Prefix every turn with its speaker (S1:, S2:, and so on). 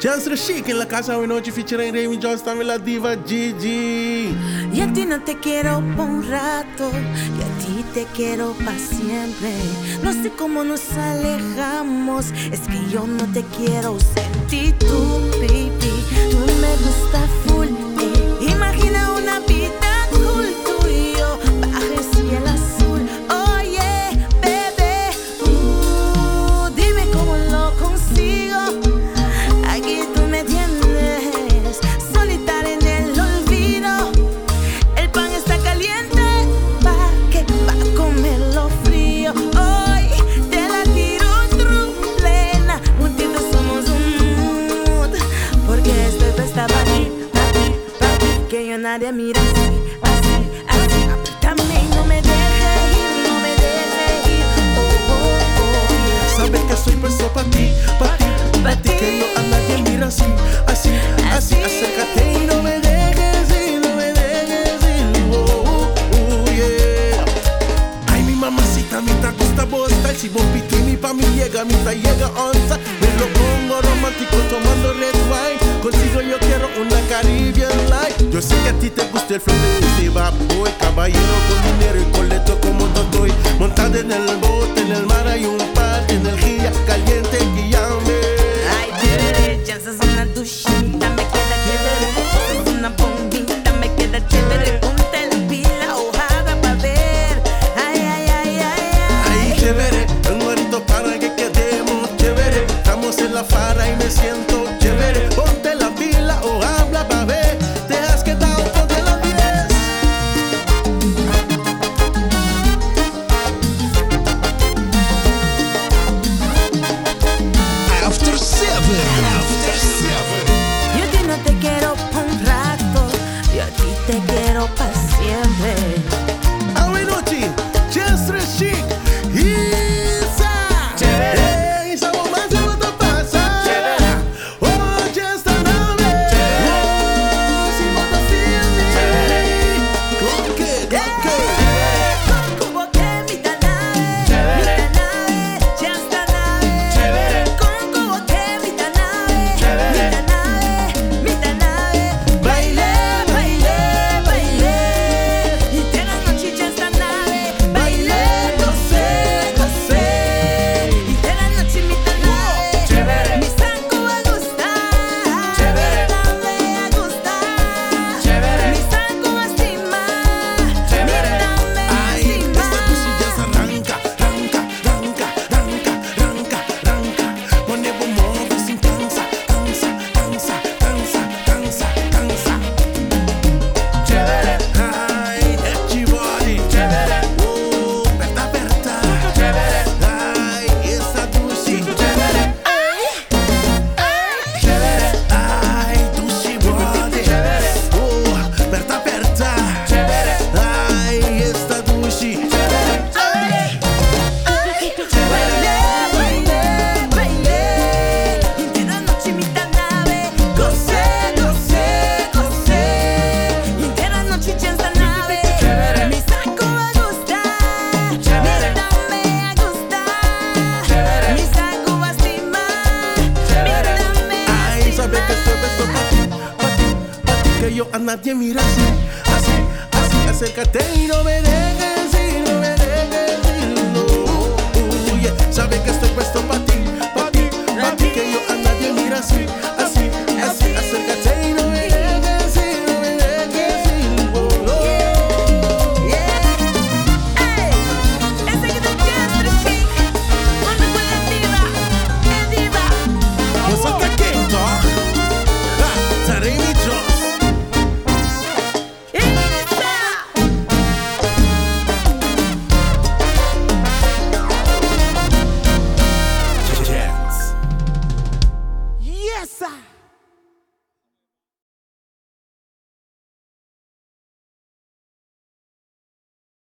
S1: Chance Chic en la casa hoy noche featuring Raymond Johnston y la diva Gigi.
S2: Y a ti no te quiero por un rato, y a ti te quiero para siempre. No sé cómo nos alejamos, es que yo no te quiero sentir tú, baby. Tú me gusta full, imagina una vida cool, tú y yo bajo el cielo azul. Oye, bebé, dime cómo lo consigo. Aquí tú me tienes solitaria en el olvido. El pan está caliente, ¿pa' qué va a comerlo frío? Hoy te la tiro plena, juntitos somos un mood. Porque estoy puesta pa' ti, que yo nadie mira así, así, así. Apriétame y no me dejes ir, no me dejes ir.
S1: Sabes que soy puesto pa' ti, que yo a nadie mira así, así, así. Acércate y no me dejes ir, no me dejes ir. Yeah. Ay, mi mamacita, mi te gusta bosta. Si vos bikini pa' mi llega onza. Me lo pongo romántico tomando red wine. Contigo yo quiero una Caribbean Light. Yo sé que a ti te gusta el flow de este bad boy. Caballero con dinero y coleto como estoy. Montado en el bote, en el mar hay un par de energía caliente que llame.
S2: Ay, chévere, chances una duchita me queda chévere. Chances una bombita me queda chévere. Ponte la pila, hojada pa' ver. Ay, ay, ay, ay, ay.
S1: Ay, chévere, un muerto para que quedemos chévere. Estamos en la fara y me siento chévere. Ponte la pila o habla pa' ver. Te has quedado con de las 10.
S3: After 7.
S2: Yo a ti no te quiero por un rato, yo a ti te quiero pa' siempre.
S1: Hoy noche, Chestre Chic, Isa. Hey, Isa, más de lo que pasa. Oh, Chestre Nave. Oh, si vos te fías. Cloque.
S2: Como que mi nave, ya está nave. Como que mi nave, baile, baile, baile. Y de la noche ya está nave, baile, gocé. Y de la noche mi nave, mi sanco va a gustar, dame a gustar, mi sanco va a estimar, dame a
S1: Ay, esta
S2: estimar.
S1: cosilla se arranca. Pone bombo sin cansa. Chévere. Ay, everybody. Chévere. Aperta. Chévere. Ay, esa dushi. Chévere. Chévere. Ay, dushi body. Chévere. Aperta. Chévere. Ay, esta dushi.
S2: Baile, baile, baile. Y de la noche mi nave, gocé. Y de la noche ya está nave, mi saco va a gustar, dame a gustar, mi saco va a estimar, dame a
S1: Ay, sabes que soy beso pa' ti, que yo a nadie mira así. Acércate y no me dejes ir, no. Yeah. Sabes que estoy puesto pa' ti, que yo a nadie mira así.